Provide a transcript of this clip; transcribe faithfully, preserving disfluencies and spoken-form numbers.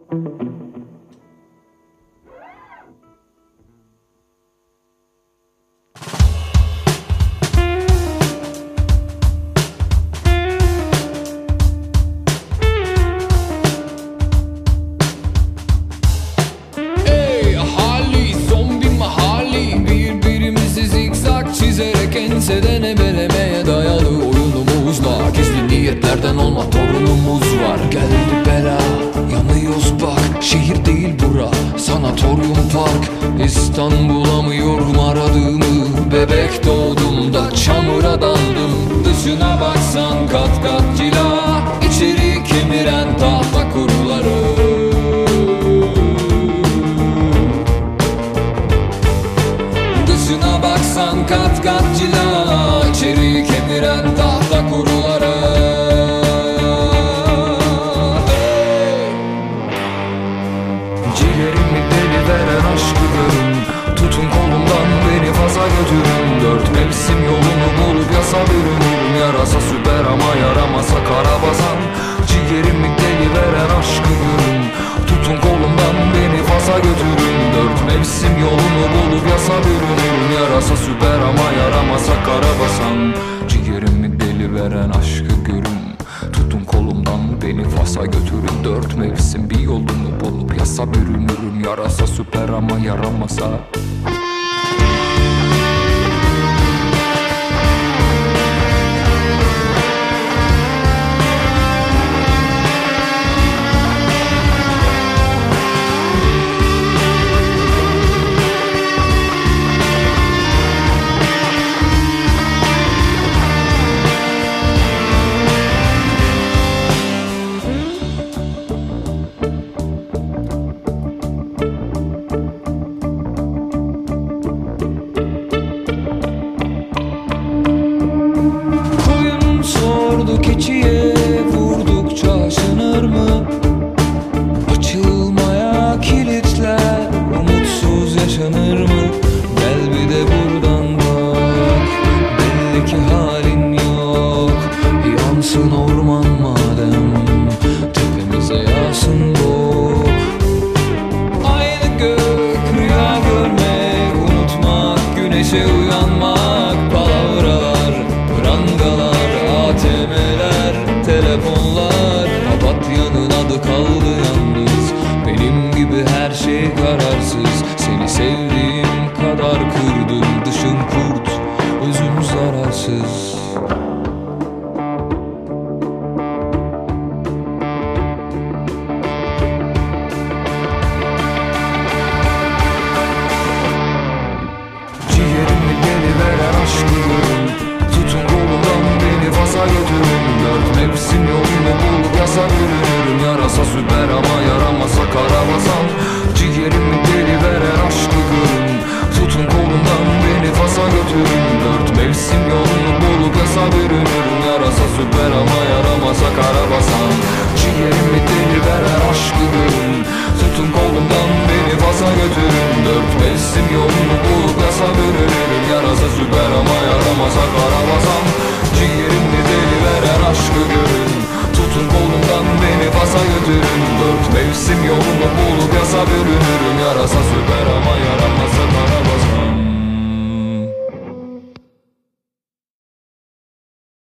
Enseden ebelemeye dayalı oyunumuzla gizli niyetlerden olma torunumuz var. Geldi bela, yanıyoruz bak. Şehir değil bura, sanatoryum park. İstanbul'a mıyorum aradığımı? Bebek doğduğumda çamura daldım. Dışına baksan kat kat cila, içeri kemiren tahta kuruları. Dışına baksan kat kat cila, içeri kemiren tahta kuruları. Hey! Ciğerimi deli veren aşkı görün, tutun kolumdan beni faza götürün. Dört mevsim yolunu bulup yasa bürünürüm. Yarasa süper ama yaramasa karabasan. Ciğerimi deli veren aşkı görün, tutun kolumdan beni faza götürün. Dört mevsim yolunu bulup yasa bürünürüm. Yarasa süper ama yaramasa karabasan. Ciğerimi deli veren aşkı görün, tutun kolumdan beni Fas'a götürün. Dört mevsim bir yolunu bulup yasa bürünürüm. Yarasa süper ama yaramasa. Keçiye vurdukça aşınır mı? Açılmaya kilitler, umutsuz yaşanır mı? Gel bir de buradan bak, belli ki halin yok. Yansın orman madem, tepemize yağsın bok. Aynı gök, rüya görmek, unutmak, güneşe uyanmak. Palavralar, prangalar, A T M'ler, telefonlar. Papatya'nın adı kaldı yalnız. Benim gibi her şey kararsız. Seni sevdiğim kadar kırdım. Dışın kurt, özüm zararsız. Ciğerimi deli veren aşkı görün, tutun kolumdan beni Fas'a götürün. Dört mevsim yolunu bulup yasa bürünürüm. Yarasa süper ama yaramasa karabasan. Ciğerimi deli veren aşkı görün, tutun kolumdan beni Fas'a götürün. Dört mevsim yolunu bulup yasa bürünürüm. Yarasa süper ama yaramasa karabasan. Ciğerimi deli veren aşkı görün, tutun kolumdan beni Fas'a götürün. Dört mevsim yolunu bulup yasa bürünürüm. Yarasa süper ama